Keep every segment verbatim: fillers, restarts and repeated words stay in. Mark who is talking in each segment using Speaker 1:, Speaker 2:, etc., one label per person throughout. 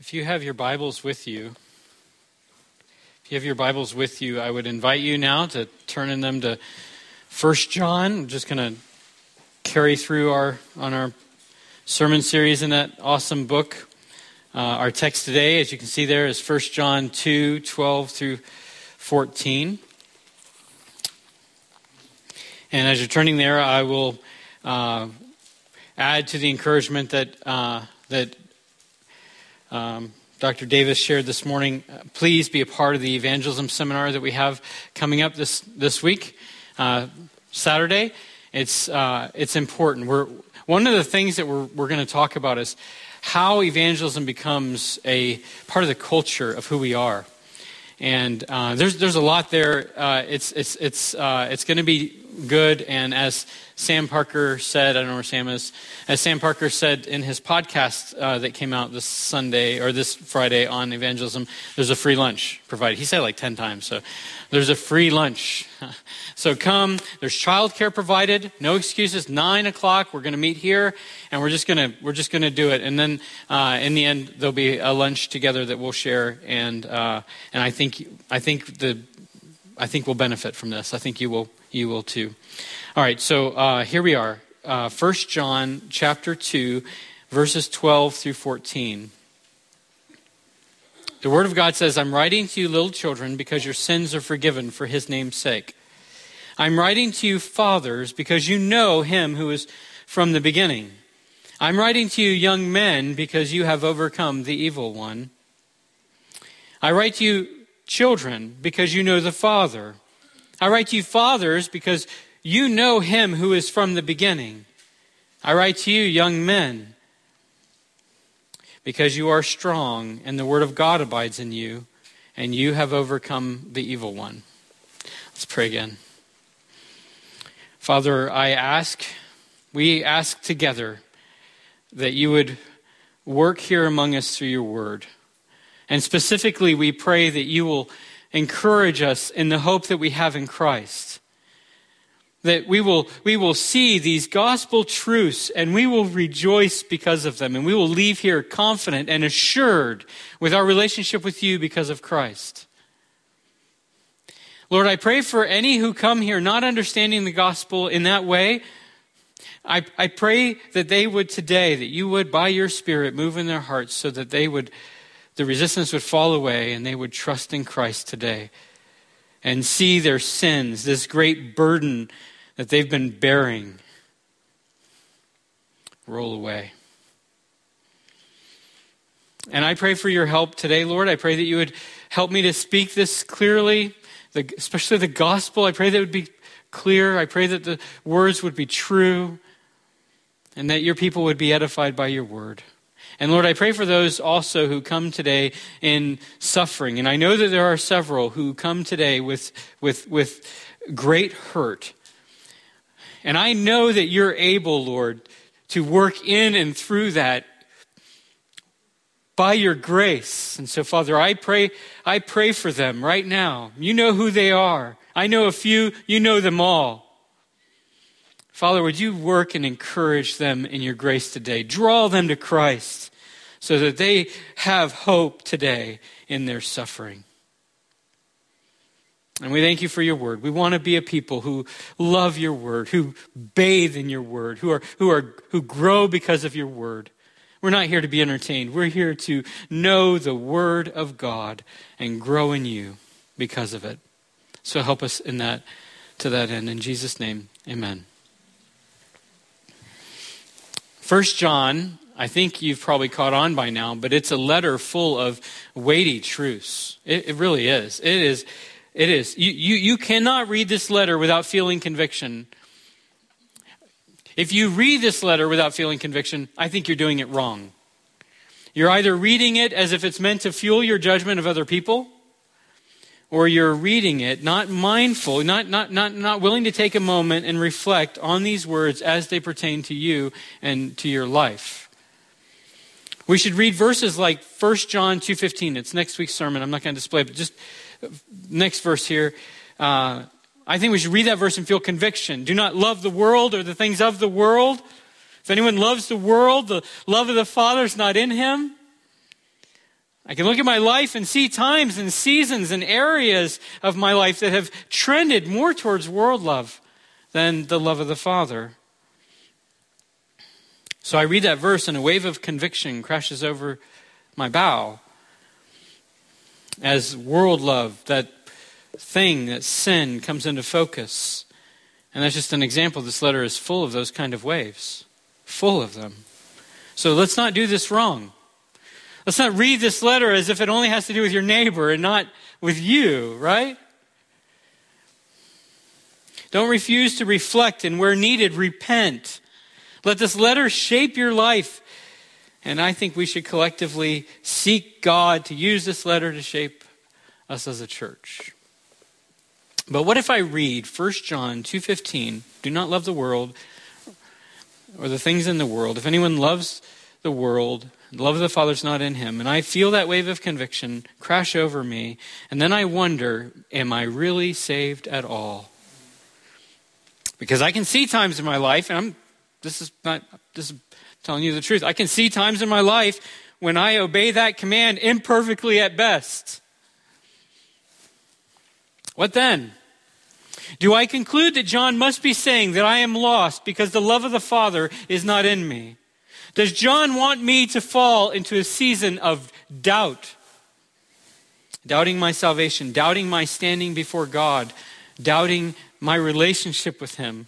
Speaker 1: If you have your Bibles with you, if you have your Bibles with you, I would invite you now to turn in them to First John. I'm just going to carry through our on our sermon series in that awesome book. Uh, our text today, as you can see there, is First John two, twelve through fourteen. And as you're turning there, I will uh, add to the encouragement that uh, that um, Doctor Davis shared this morning. Uh, please be a part of the evangelism seminar that we have coming up this this week, uh, Saturday. It's uh, it's important. We're one of the things that we're we're going to talk about is how evangelism becomes a part of the culture of who we are. And uh, there's there's a lot there. Uh, it's it's it's uh, it's going to be good. And as Sam Parker said, I don't know where Sam is. As Sam Parker said in his podcast uh, that came out this Sunday or this Friday on evangelism, there's a free lunch provided. He said it like ten times. So there's a free lunch. So come. There's childcare provided. No excuses. Nine o'clock. We're going to meet here, and we're just gonna we're just gonna do it. And then uh, in the end, there'll be a lunch together that we'll share. And uh, and I think I think the I think we'll benefit from this. I think you will you will too. All right. So uh, here we are. Uh, First John chapter two, verses twelve through fourteen. The Word of God says, "I'm writing to you, little children, because your sins are forgiven for His name's sake. I'm writing to you, fathers, because you know Him who is from the beginning. I'm writing to you, young men, because you have overcome the evil one. I write to you, children, because you know the Father. I write to you, fathers, because you know Him who is from the beginning. I write to you, young men, because you are strong, and the word of God abides in you, and you have overcome the evil one." Let's pray again. Father, I ask, we ask together that you would work here among us through your word. And specifically, we pray that you will encourage us in the hope that we have in Christ. That we will we will see these gospel truths and we will rejoice because of them. And we will leave here confident and assured with our relationship with you because of Christ. Lord, I pray for any who come here not understanding the gospel in that way. I, I pray that they would today, that you would, by your Spirit, move in their hearts so that they would, the resistance would fall away and they would trust in Christ today and see their sins, this great burden that they've been bearing, roll away. And I pray for your help today, Lord. I pray that you would help me to speak this clearly, the, especially the gospel. I pray that it would be clear. I pray that the words would be true and that your people would be edified by your word. And Lord, I pray for those also who come today in suffering. And I know that there are several who come today with, with, with great hurt. And I know that you're able, Lord, to work in and through that by your grace. And so, Father, I pray, I pray for them right now. You know who they are. I know a few, you know them all. Father, would you work and encourage them in your grace today? Draw them to Christ so that they have hope today in their suffering. And we thank you for your word. We want to be a people who love your word, who bathe in your word, who are who are who grow because of your word. We're not here to be entertained. We're here to know the word of God and grow in you because of it. So help us in that, to that end. In Jesus' name, amen. First John, I think you've probably caught on by now, but it's a letter full of weighty truths. It, it really is. It is. It is. You, you, you cannot read this letter without feeling conviction. If you read this letter without feeling conviction, I think you're doing it wrong. You're either reading it as if it's meant to fuel your judgment of other people, or you're reading it not mindful, not, not, not, not willing to take a moment and reflect on these words as they pertain to you and to your life. We should read verses like First John two fifteen. It's next week's sermon. I'm not going to display it, but just next verse here. Uh, I think we should read that verse and feel conviction. Do not love the world or the things of the world. If anyone loves the world, the love of the Father is not in him. I can look at my life and see times and seasons and areas of my life that have trended more towards world love than the love of the Father. So I read that verse and a wave of conviction crashes over my bow as world love, that thing, that sin, comes into focus. And that's just an example. This letter is full of those kind of waves. Full of them. So let's not do this wrong. Let's not read this letter as if it only has to do with your neighbor and not with you, right? Don't refuse to reflect, and where needed, repent. Let this letter shape your life. And I think we should collectively seek God to use this letter to shape us as a church. But what if I read First John two fifteen, do not love the world or the things in the world. If anyone loves the world, the love of the Father is not in him. And I feel that wave of conviction crash over me. And then I wonder, am I really saved at all? Because I can see times in my life, and I'm this is not this is telling you the truth. I can see times in my life when I obey that command imperfectly at best. What then? Do I conclude that John must be saying that I am lost because the love of the Father is not in me? Does John want me to fall into a season of doubt? Doubting my salvation, doubting my standing before God, doubting my relationship with Him?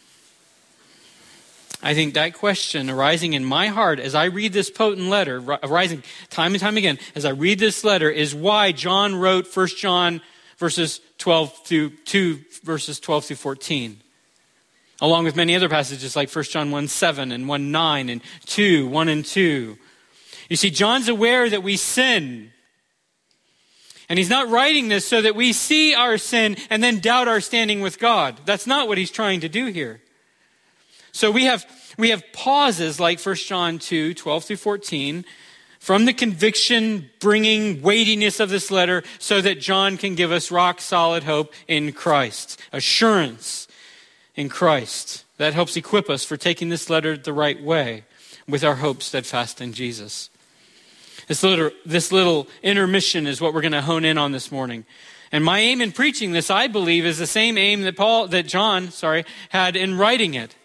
Speaker 1: I think that question arising in my heart as I read this potent letter, arising time and time again, as I read this letter, is why John wrote First John verses twelve through two, verses twelve through fourteen. Along with many other passages like First John one seven and one nine and two, one and two. You see, John's aware that we sin. And he's not writing this so that we see our sin and then doubt our standing with God. That's not what he's trying to do here. So we have we have pauses like First John two, twelve through fourteen, from the conviction-bringing weightiness of this letter so that John can give us rock-solid hope in Christ. Assurance in Christ. That helps equip us for taking this letter the right way with our hope steadfast in Jesus. This little, this little intermission is what we're going to hone in on this morning. And my aim in preaching this, I believe, is the same aim that Paul, that John, sorry, had in writing it.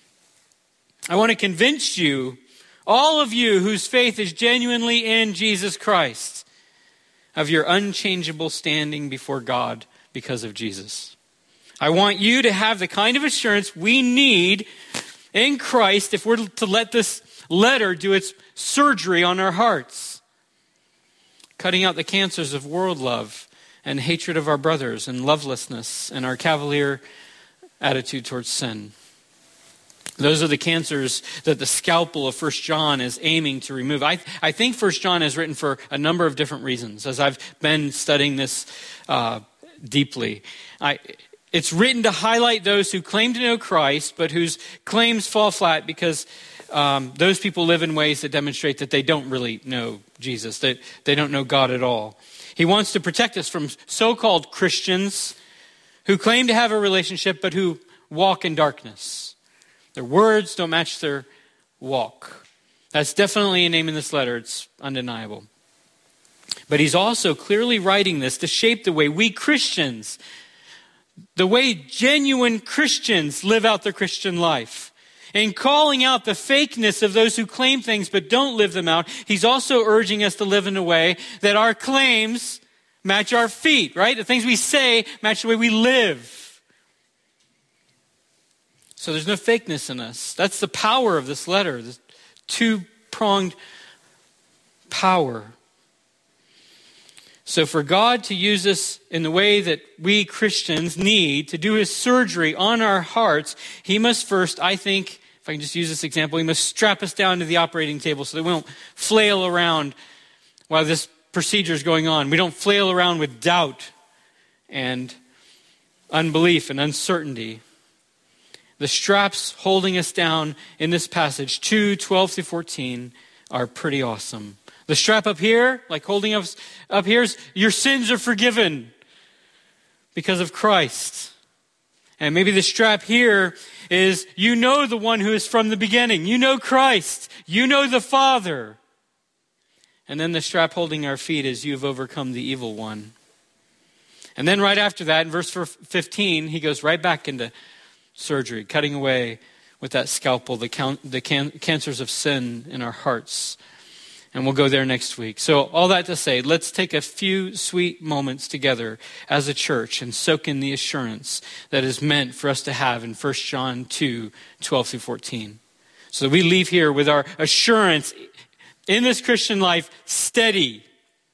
Speaker 1: I want to convince you, all of you whose faith is genuinely in Jesus Christ, of your unchangeable standing before God because of Jesus. I want you to have the kind of assurance we need in Christ if we're to let this letter do its surgery on our hearts, cutting out the cancers of world love and hatred of our brothers and lovelessness and our cavalier attitude towards sin. Those are the cancers that the scalpel of First John is aiming to remove. I, I think First John is written for a number of different reasons, as I've been studying this uh, deeply. I, it's written to highlight those who claim to know Christ, but whose claims fall flat because um, those people live in ways that demonstrate that they don't really know Jesus, that they don't know God at all. He wants to protect us from so-called Christians who claim to have a relationship, but who walk in darkness. Their words don't match their walk. That's definitely a name in this letter. It's undeniable. But he's also clearly writing this to shape the way we Christians, the way genuine Christians live out their Christian life. In calling out the fakeness of those who claim things but don't live them out, he's also urging us to live in a way that our claims match our feet, right? The things we say match the way we live. So there's no fakeness in us. That's the power of this letter, this two-pronged power. So for God to use us in the way that we Christians need to do his surgery on our hearts, he must first, I think, if I can just use this example, he must strap us down to the operating table so that we don't flail around while this procedure is going on. We don't flail around with doubt and unbelief and uncertainty. The straps holding us down in this passage, two, twelve through fourteen, are pretty awesome. The strap up here, like holding us up here, is your sins are forgiven because of Christ. And maybe the strap here is you know the one who is from the beginning. You know Christ. You know the Father. And then the strap holding our feet is, you've overcome the evil one. And then right after that, in verse fifteen, he goes right back into surgery, cutting away with that scalpel the, can- the can- cancers of sin in our hearts. And we'll go there next week. So all that to say, let's take a few sweet moments together as a church and soak in the assurance that is meant for us to have in First John two, twelve through fourteen. So that we leave here with our assurance in this Christian life steady.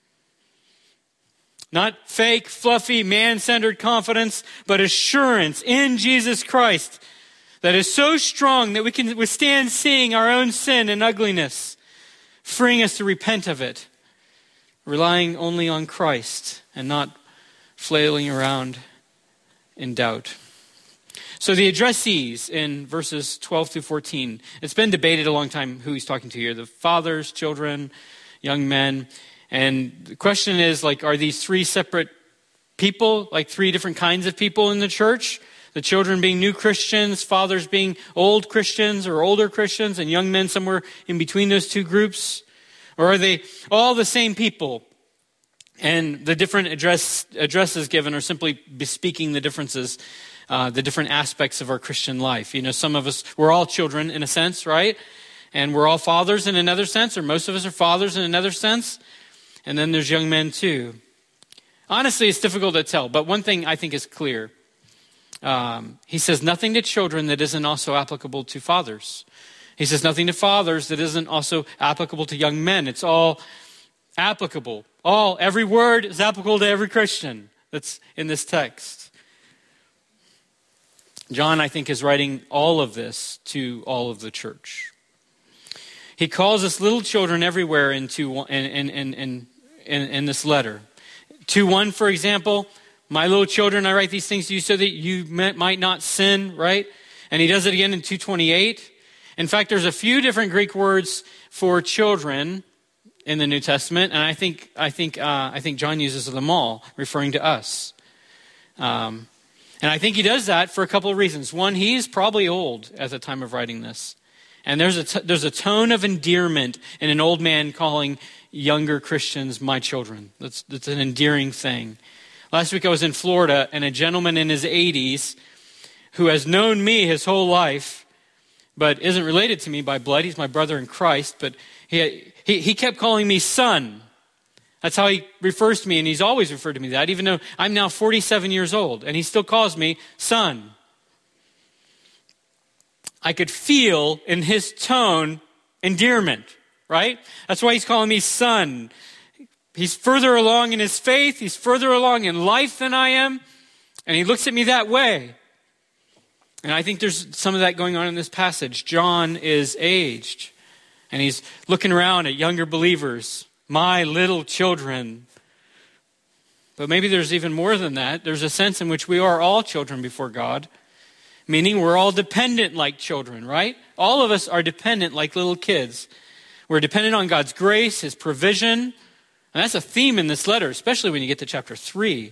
Speaker 1: Not fake, fluffy, man-centered confidence, but assurance in Jesus Christ that is so strong that we can withstand seeing our own sin and ugliness, freeing us to repent of it, relying only on Christ and not flailing around in doubt. So the addressees in verses twelve through fourteen, it's been debated a long time who he's talking to here, the fathers, children, young men. And the question is, like, are these three separate people, like three different kinds of people in the church? The children being new Christians, fathers being old Christians or older Christians, and young men somewhere in between those two groups? Or are they all the same people? And the different address, addresses given are simply bespeaking the differences, uh, the different aspects of our Christian life. You know, some of us, we're all children in a sense, right? And we're all fathers in another sense, or most of us are fathers in another sense. And then there's young men too. Honestly, it's difficult to tell, but one thing I think is clear. Um, he says nothing to children that isn't also applicable to fathers. He says nothing to fathers that isn't also applicable to young men. It's all applicable. All, every word is applicable to every Christian that's in this text. John, I think, is writing all of this to all of the church. He calls us little children everywhere into in, in, in, in, in, in this letter. two one, for example, my little children, I write these things to you so that you might not sin, right? And he does it again in two twenty-eight. In fact, there's a few different Greek words for children in the New Testament, and I think I think uh, I think John uses them all, referring to us. Um, and I think he does that for a couple of reasons. One, he's probably old at the time of writing this. And there's a, t- there's a tone of endearment in an old man calling younger Christians my children. That's, that's an endearing thing. Last week I was in Florida, and a gentleman in his eighties who has known me his whole life, but isn't related to me by blood. He's my brother in Christ, but he, he, he kept calling me son. That's how he refers to me, and he's always referred to me that, even though I'm now forty-seven years old, and he still calls me son. I could feel in his tone endearment, right? That's why he's calling me son. He's further along in his faith. He's further along in life than I am. And he looks at me that way. And I think there's some of that going on in this passage. John is aged. And he's looking around at younger believers. My little children. But maybe there's even more than that. There's a sense in which we are all children before God. Meaning we're all dependent like children, right? All of us are dependent like little kids. We're dependent on God's grace, His provision. And that's a theme in this letter, especially when you get to chapter three.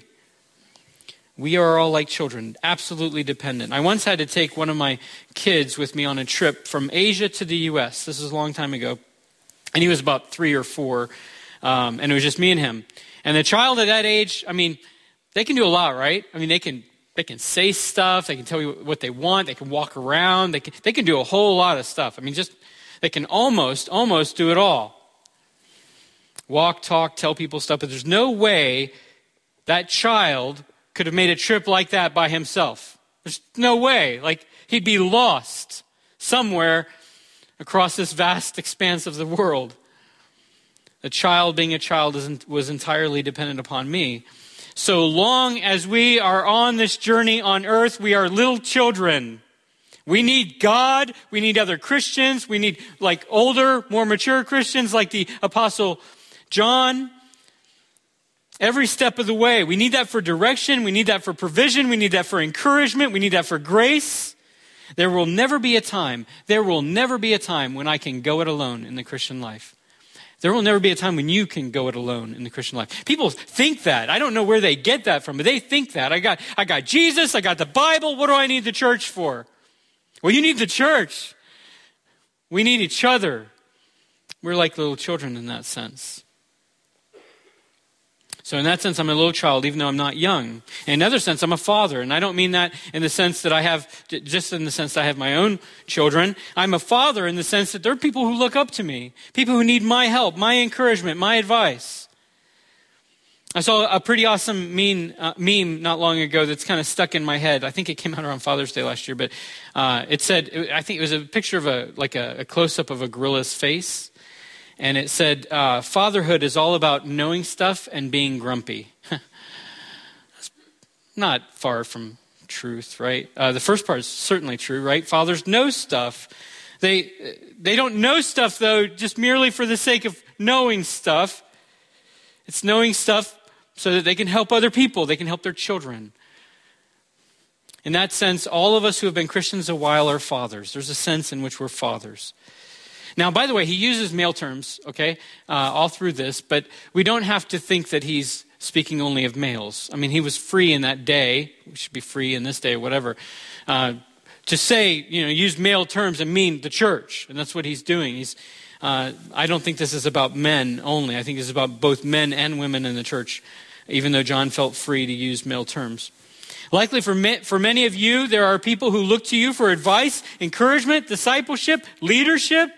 Speaker 1: We are all like children, absolutely dependent. I once had to take one of my kids with me on a trip from Asia to the U S. This is a long time ago. And he was about three or four. Um, and it was just me and him. And the child at that age, I mean, they can do a lot, right? I mean, they can They can say stuff. They can tell you what they want. They can walk around. They can, they can do a whole lot of stuff. I mean, just, they can almost, almost do it all. Walk, talk, tell people stuff. But there's no way that child could have made a trip like that by himself. There's no way. Like, he'd be lost somewhere across this vast expanse of the world. The child, being a child, isn't, was entirely dependent upon me. So long as we are on this journey on earth, we are little children. We need God. We need other Christians. We need like older, more mature Christians like the Apostle John. Every step of the way. We need that for direction. We need that for provision. We need that for encouragement. We need that for grace. There will never be a time, there will never be a time when I can go it alone in the Christian life. There will never be a time when you can go it alone in the Christian life. People think that. I don't know where they get that from, but they think that. I got, I got Jesus, I got the Bible, what do I need the church for? Well, you need the church. We need each other. We're like little children in that sense. So in that sense, I'm a little child, even though I'm not young. In another sense, I'm a father. And I don't mean that in the sense that I have, just in the sense that I have my own children. I'm a father in the sense that there are people who look up to me, people who need my help, my encouragement, my advice. I saw a pretty awesome meme, uh, meme not long ago that's kind of stuck in my head. I think it came out around Father's Day last year, but uh, it said, I think it was a picture of a like a, a close-up of a gorilla's face. And it said, uh, fatherhood is all about knowing stuff and being grumpy. That's not far from truth, right? Uh, the first part is certainly true, right? Fathers know stuff. They they don't know stuff, though, just merely for the sake of knowing stuff. It's knowing stuff so that they can help other people. They can help their children. In that sense, all of us who have been Christians a while are fathers. There's a sense in which we're fathers. Now, by the way, he uses male terms, okay, uh, all through this, but we don't have to think that he's speaking only of males. I mean, he was free in that day. We should be free in this day or whatever. Uh, to say, you know, use male terms and mean the church, and that's what he's doing. He's, uh, I don't think this is about men only. I think this is about both men and women in the church, even though John felt free to use male terms. Likely for, me, for many of you, there are people who look to you for advice, encouragement, discipleship, leadership.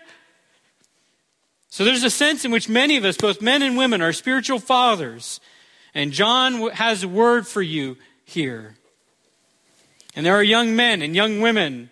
Speaker 1: So there's a sense in which many of us, both men and women, are spiritual fathers. And John has a word for you here. And there are young men and young women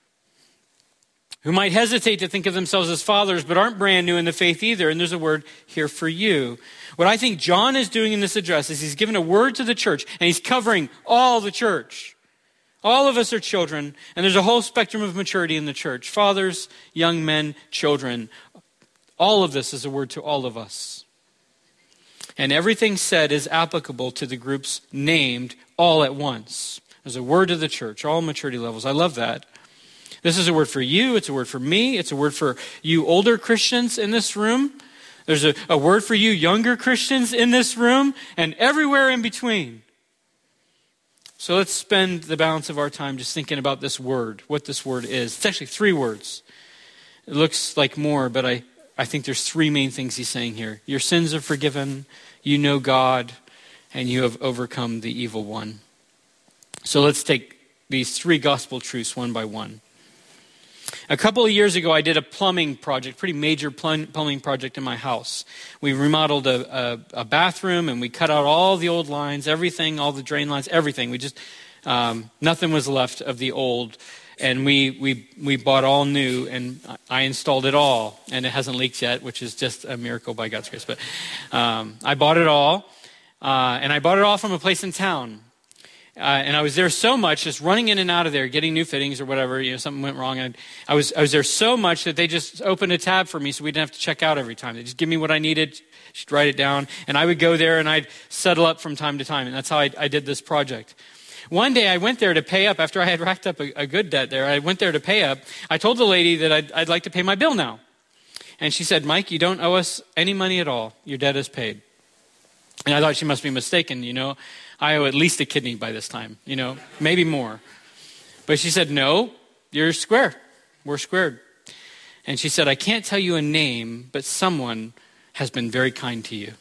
Speaker 1: who might hesitate to think of themselves as fathers, but aren't brand new in the faith either. And there's a word here for you. What I think John is doing in this address is he's given a word to the church, and he's covering all the church. All of us are children, and there's a whole spectrum of maturity in the church. Fathers, young men, children. All of this is a word to all of us. And everything said is applicable to the groups named all at once. There's a word to the church, all maturity levels. I love that. This is a word for you. It's a word for me. It's a word for you older Christians in this room. There's a, a word for you younger Christians in this room and everywhere in between. So let's spend the balance of our time just thinking about this word, what this word is. It's actually three words. It looks like more, but I I think there's three main things he's saying here. Your sins are forgiven, you know God, and you have overcome the evil one. So let's take these three gospel truths one by one. A couple of years ago, I did a plumbing project, pretty major plumbing project in my house. We remodeled a, a, a bathroom, and we cut out all the old lines, everything, all the drain lines, everything. We just, um, nothing was left of the old. And we, we we bought all new, and I installed it all, and it hasn't leaked yet, which is just a miracle by God's grace. But um, I bought it all, uh, and I bought it all from a place in town. Uh, and I was there so much, just running in and out of there, getting new fittings or whatever. You know, something went wrong, and I was I was there so much that they just opened a tab for me, so we didn't have to check out every time. They just give me what I needed, just write it down, and I would go there and I'd settle up from time to time, and that's how I, I did this project. One day I went there to pay up after I had racked up a, a good debt there. I went there to pay up. I told the lady that I'd, I'd like to pay my bill now. And she said, Mike, you don't owe us any money at all. Your debt is paid. And I thought she must be mistaken. You know, I owe at least a kidney by this time, you know, maybe more. But she said, no, you're square. We're squared. And she said, I can't tell you a name, but someone has been very kind to you.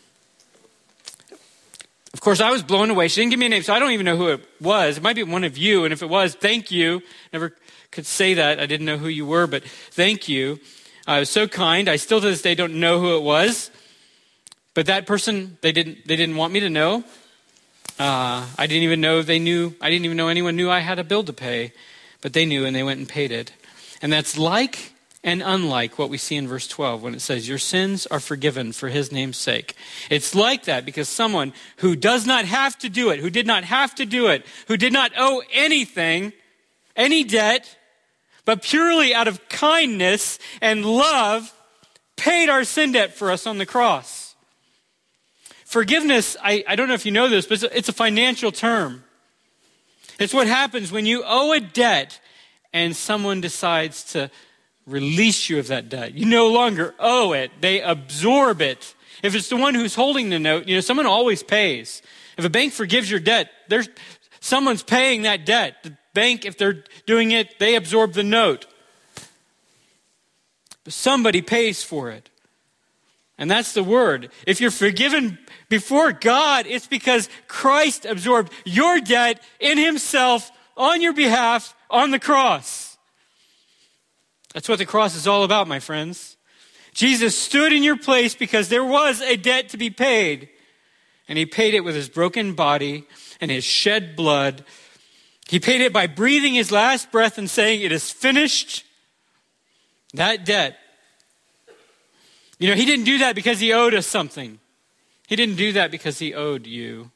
Speaker 1: Of course, I was blown away. She didn't give me a name, so I don't even know who it was. It might be one of you, and if it was, thank you. Never could say that. I didn't know who you were, but thank you. I was so kind. I still to this day don't know who it was. But that person, they didn't they didn't want me to know. Uh, I didn't even know they knew. I didn't even know anyone knew I had a bill to pay. But they knew, and they went and paid it. And that's like and unlike what we see in verse twelve when it says, your sins are forgiven for his name's sake. It's like that because someone who does not have to do it, who did not have to do it, who did not owe anything, any debt, but purely out of kindness and love, paid our sin debt for us on the cross. Forgiveness, I, I don't know if you know this, but it's a, it's a financial term. It's what happens when you owe a debt and someone decides to release you of that debt. You no longer owe it. They absorb it. If it's the one who's holding the note, you know, someone always pays. If a bank forgives your debt, there's someone's paying that debt. The bank, if they're doing it, they absorb the note. But somebody pays for it. And that's the word. If you're forgiven before God, it's because Christ absorbed your debt in himself on your behalf on the cross. That's what the cross is all about, my friends. Jesus stood in your place because there was a debt to be paid. And he paid it with his broken body and his shed blood. He paid it by breathing his last breath and saying, "It is finished." That debt. You know, he didn't do that because he owed us something. He didn't do that because he owed you.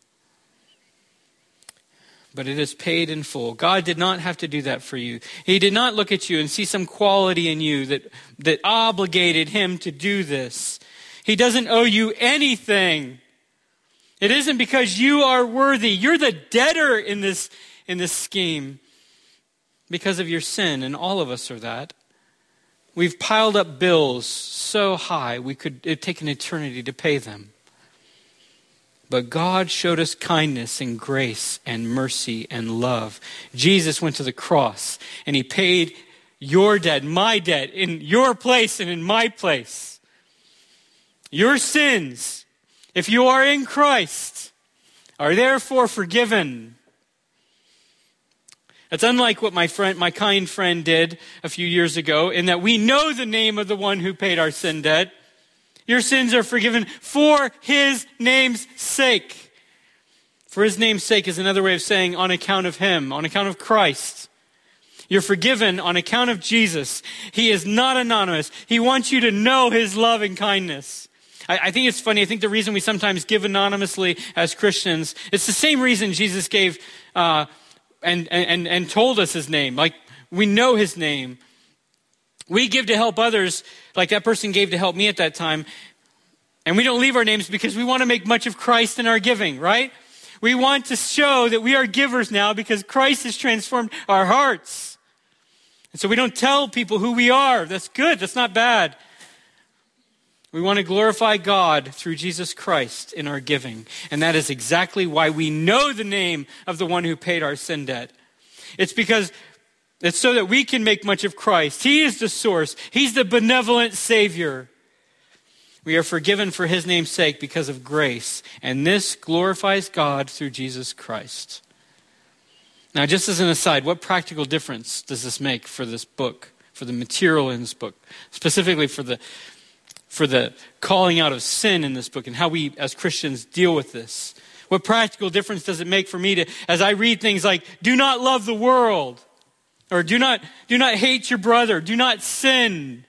Speaker 1: But it is paid in full. God did not have to do that for you. He did not look at you and see some quality in you that, that obligated him to do this. He doesn't owe you anything. It isn't because you are worthy. You're the debtor in this, in this scheme because of your sin, and all of us are that. We've piled up bills so high we could it'd take an eternity to pay them. But God showed us kindness and grace and mercy and love. Jesus went to the cross and he paid your debt, my debt, in your place and in my place. Your sins, if you are in Christ, are therefore forgiven. It's unlike what my friend, my kind friend did a few years ago, in that we know the name of the one who paid our sin debt. Your sins are forgiven for his name's sake. For his name's sake is another way of saying on account of him, on account of Christ. You're forgiven on account of Jesus. He is not anonymous. He wants you to know his love and kindness. I, I think it's funny. I think the reason we sometimes give anonymously as Christians, it's the same reason Jesus gave uh, and, and, and told us his name. Like, we know his name. We give to help others like that person gave to help me at that time. And we don't leave our names because we want to make much of Christ in our giving, right? We want to show that we are givers now because Christ has transformed our hearts. And so we don't tell people who we are. That's good. That's not bad. We want to glorify God through Jesus Christ in our giving. And that is exactly why we know the name of the one who paid our sin debt. It's because it's so that we can make much of Christ. He is the source. He's the benevolent Savior. We are forgiven for his name's sake because of grace. And this glorifies God through Jesus Christ. Now, just as an aside, what practical difference does this make for this book, for the material in this book, specifically for the for the calling out of sin in this book and how we as Christians deal with this? What practical difference does it make for me to, as I read things like, do not love the world, or do not, do not hate your brother, do not sin?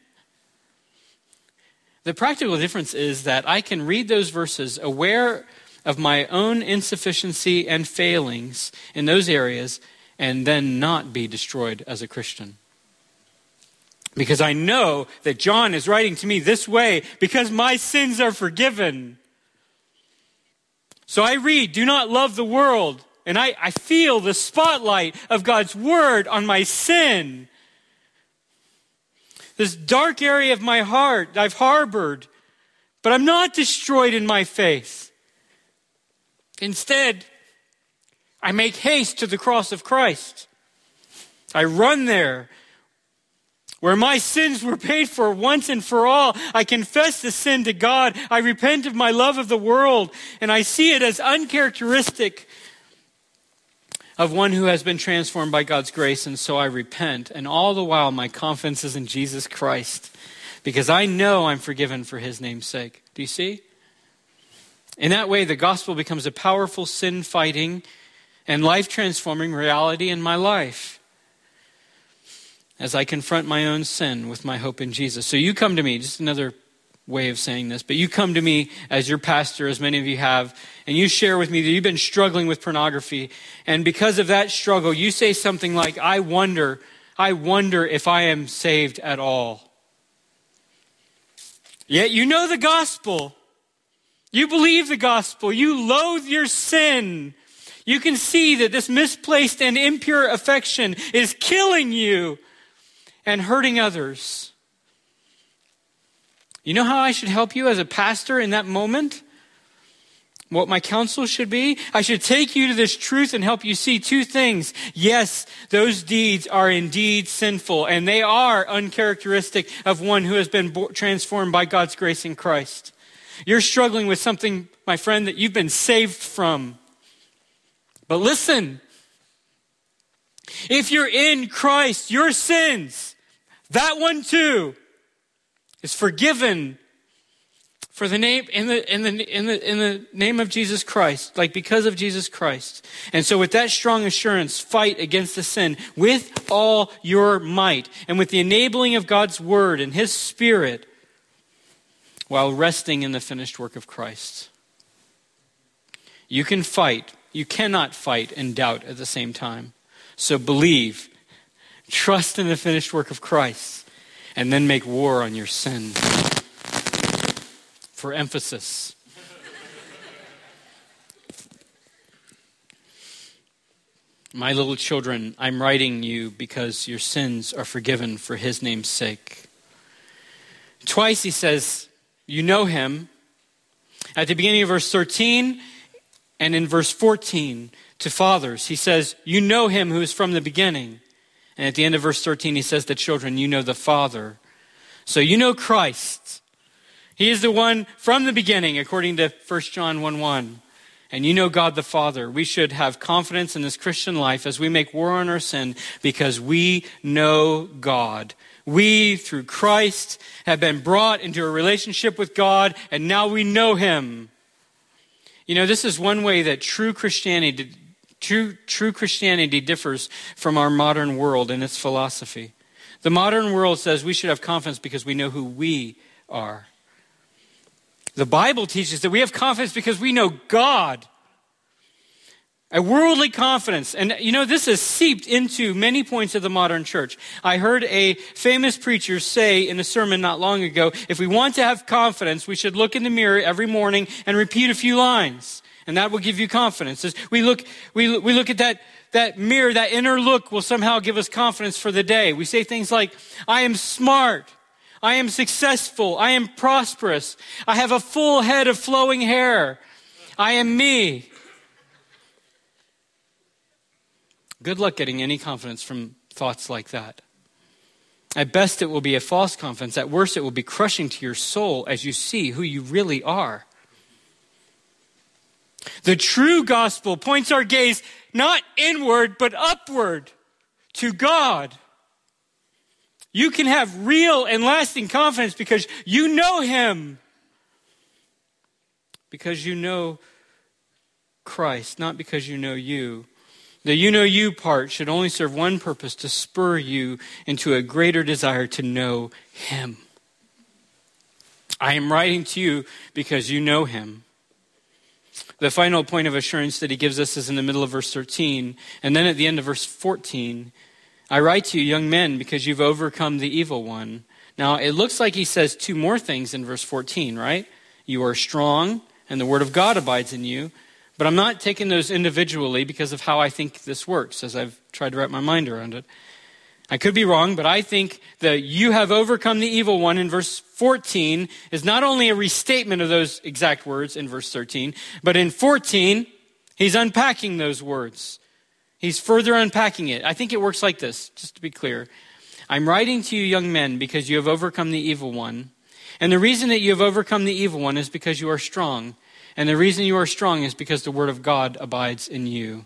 Speaker 1: The practical difference is that I can read those verses aware of my own insufficiency and failings in those areas and then not be destroyed as a Christian. Because I know that John is writing to me this way because my sins are forgiven. So I read, do not love the world. And I, I feel the spotlight of God's word on my sin. This dark area of my heart I've harbored. But I'm not destroyed in my faith. Instead, I make haste to the cross of Christ. I run there, where my sins were paid for once and for all. I confess the sin to God. I repent of my love of the world. And I see it as uncharacteristic of one who has been transformed by God's grace. And so I repent. And all the while, my confidence is in Jesus Christ. Because I know I'm forgiven for his name's sake. Do you see? In that way, the gospel becomes a powerful sin-fighting and life-transforming reality in my life as I confront my own sin with my hope in Jesus. So you come to me, just another way of saying this, but you come to me as your pastor, as many of you have, and you share with me that you've been struggling with pornography. And because of that struggle, you say something like, I wonder, I wonder if I am saved at all. Yet you know the gospel. You believe the gospel. You loathe your sin. You can see that this misplaced and impure affection is killing you and hurting others. You know how I should help you as a pastor in that moment? What my counsel should be? I should take you to this truth and help you see two things. Yes, those deeds are indeed sinful, and they are uncharacteristic of one who has been transformed by God's grace in Christ. You're struggling with something, my friend, that you've been saved from. But listen, if you're in Christ, your sins, that one too, is forgiven for the name in the in the in the in the name of Jesus Christ, like because of Jesus Christ. And so with that strong assurance, fight against the sin with all your might and with the enabling of God's word and his Spirit, while resting in the finished work of Christ. You can fight. You cannot fight and doubt at the same time. So believe, trust in the finished work of Christ, and then make war on your sin. For emphasis. My little children, I'm writing you because your sins are forgiven for his name's sake. Twice he says, you know him. At the beginning of verse thirteen and in verse fourteen to fathers, he says, you know him who is from the beginning. And at the end of verse thirteen, he says to children, you know the Father. So you know Christ. He is the one from the beginning, according to First John one one. And you know God the Father. We should have confidence in this Christian life as we make war on our sin because we know God. We, through Christ, have been brought into a relationship with God, and now we know him. You know, this is one way that true Christianity, true, true Christianity differs from our modern world and its philosophy. The modern world says we should have confidence because we know who we are. The Bible teaches that we have confidence because we know God. A worldly confidence. And you know, this has seeped into many points of the modern church. I heard a famous preacher say in a sermon not long ago, if we want to have confidence, we should look in the mirror every morning and repeat a few lines. And that will give you confidence. As we look, we, we look at that, that mirror, that inner look will somehow give us confidence for the day. We say things like, I am smart. I am successful. I am prosperous. I have a full head of flowing hair. I am me. Good luck getting any confidence from thoughts like that. At best, it will be a false confidence. At worst, it will be crushing to your soul as you see who you really are. The true gospel points our gaze not inward, but upward to God. You can have real and lasting confidence because you know him. Because you know Christ, not because you know you. The you know you part should only serve one purpose, to spur you into a greater desire to know him. I am writing to you because you know him. The final point of assurance that he gives us is in the middle of verse thirteen. And then at the end of verse fourteen, I write to you, young men, because you've overcome the evil one. Now, it looks like he says two more things in verse fourteen, right? You are strong, and the word of God abides in you. But I'm not taking those individually because of how I think this works, as I've tried to wrap my mind around it. I could be wrong, but I think that you have overcome the evil one in verse fourteen is not only a restatement of those exact words in verse thirteen, but in fourteen, he's unpacking those words. He's further unpacking it. I think it works like this, just to be clear. I'm writing to you, young men, because you have overcome the evil one. And the reason that you have overcome the evil one is because you are strong. And the reason you are strong is because the word of God abides in you.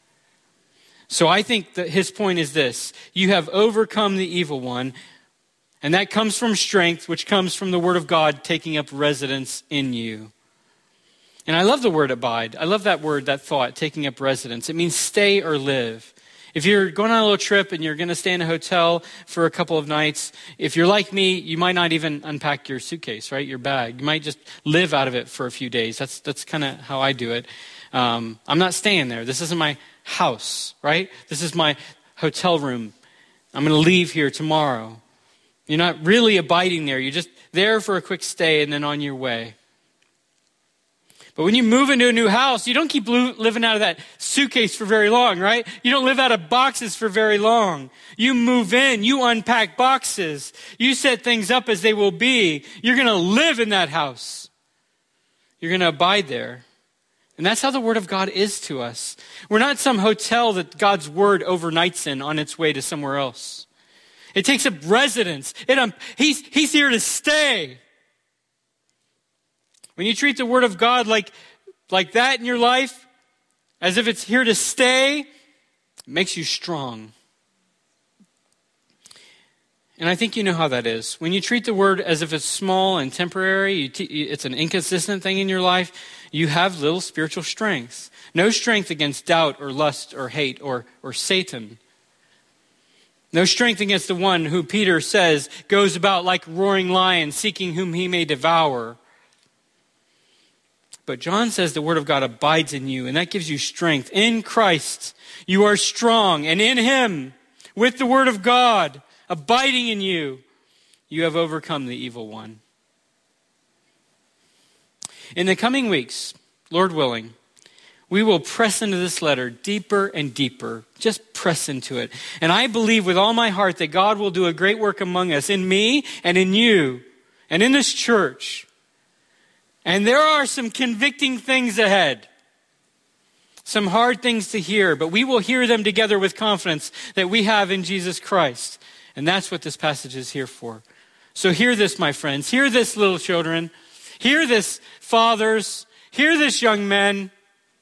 Speaker 1: So I think that his point is this. You have overcome the evil one. And that comes from strength, which comes from the word of God taking up residence in you. And I love the word abide. I love that word, that thought, taking up residence. It means stay or live. If you're going on a little trip and you're going to stay in a hotel for a couple of nights, if you're like me, you might not even unpack your suitcase, right? Your bag. You might just live out of it for a few days. That's that's kind of how I do it. Um, I'm not staying there. This isn't my house, right? This is my hotel room. I'm going to leave here tomorrow. You're not really abiding there. You're just there for a quick stay and then on your way. But when you move into a new house, you don't keep living out of that suitcase for very long, right? You don't live out of boxes for very long. You move in, you unpack boxes, you set things up as they will be. You're going to live in that house. You're going to abide there. And that's how the word of God is to us. We're not some hotel that God's word overnights in on its way to somewhere else. It takes up residence. It, um, he's, he's here to stay. when you treat the Word of God like, like that in your life, as if it's here to stay, it makes you strong. And I think you know how that is. When you treat the Word as if it's small and temporary, you t- it's an inconsistent thing in your life, you have little spiritual strength. No strength against doubt or lust or hate or, or Satan. No strength against the one who Peter says goes about like a roaring lion, seeking whom he may devour. But John says the Word of God abides in you, and that gives you strength. In Christ, you are strong, and in Him, with the Word of God abiding in you, you have overcome the evil one. In the coming weeks, Lord willing, we will press into this letter deeper and deeper. Just press into it. And I believe with all my heart that God will do a great work among us, in me and in you and in this church. And there are some convicting things ahead. Some hard things to hear, but we will hear them together with confidence that we have in Jesus Christ. And that's what this passage is here for. So hear this, my friends. Hear this, little children. Hear this, fathers. Hear this, young men.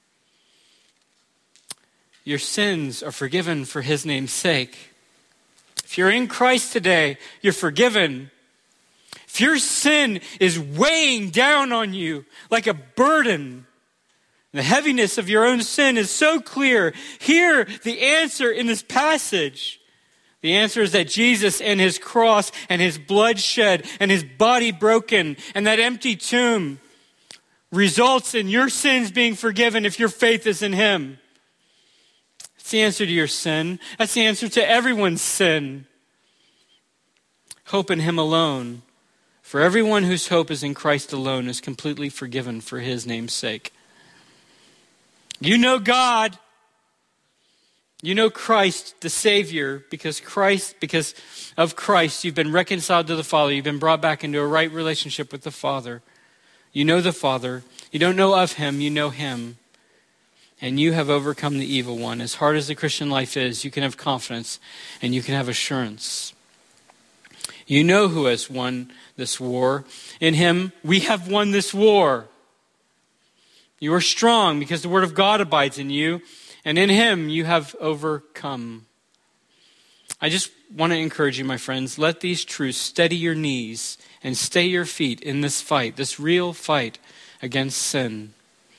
Speaker 1: Your sins are forgiven for His name's sake. If you're in Christ today, you're forgiven. If your sin is weighing down on you like a burden, the heaviness of your own sin is so clear, hear the answer in this passage. The answer is that Jesus and His cross and His blood shed and His body broken and that empty tomb results in your sins being forgiven if your faith is in Him. That's the answer to your sin. That's the answer to everyone's sin. Hope in Him alone. For everyone whose hope is in Christ alone is completely forgiven for His name's sake. You know God. You know Christ, the Savior, because Christ, because of Christ, you've been reconciled to the Father. You've been brought back into a right relationship with the Father. You know the Father. You don't know of Him, you know Him. And you have overcome the evil one. As hard as the Christian life is, you can have confidence and you can have assurance. You know who has won this war. In Him, we have won this war. You are strong because the Word of God abides in you. And in Him, you have overcome. I just want to encourage you, my friends, let these truths steady your knees and stay your feet in this fight, this real fight against sin.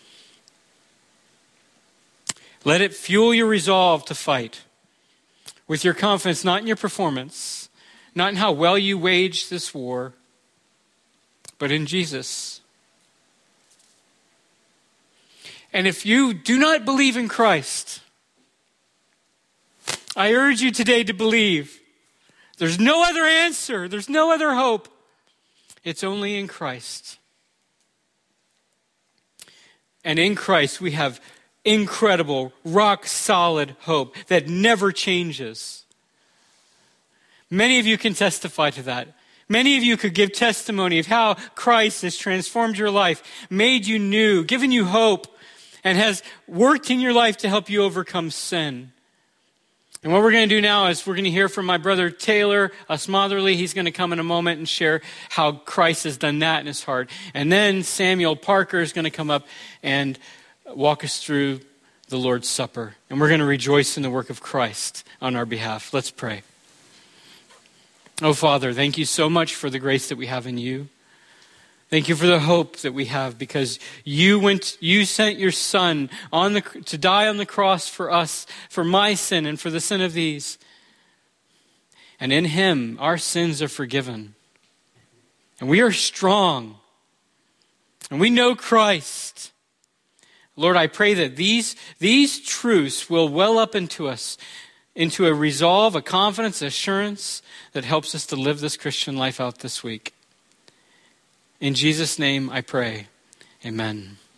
Speaker 1: Let it fuel your resolve to fight with your confidence, not in your performance, not in how well you wage this war, but in Jesus. And if you do not believe in Christ, I urge you today to believe. There's no other answer. There's no other hope. It's only in Christ. And in Christ we have incredible, rock-solid hope that never changes. Many of you can testify to that. Many of you could give testimony of how Christ has transformed your life, made you new, given you hope, and has worked in your life to help you overcome sin. And what we're going to do now is we're going to hear from my brother Taylor Smotherly. He's going to come in a moment and share how Christ has done that in his heart. And then Samuel Parker is going to come up and walk us through the Lord's Supper. And we're going to rejoice in the work of Christ on our behalf. Let's pray. Oh, Father, thank you so much for the grace that we have in you. Thank you for the hope that we have because you went, you sent your Son on the to die on the cross for us, for my sin and for the sin of these. And in Him, our sins are forgiven. And we are strong. And we know Christ. Lord, I pray that these, these truths will well up into us, into a resolve, a confidence, assurance that helps us to live this Christian life out this week. In Jesus' name I pray. Amen.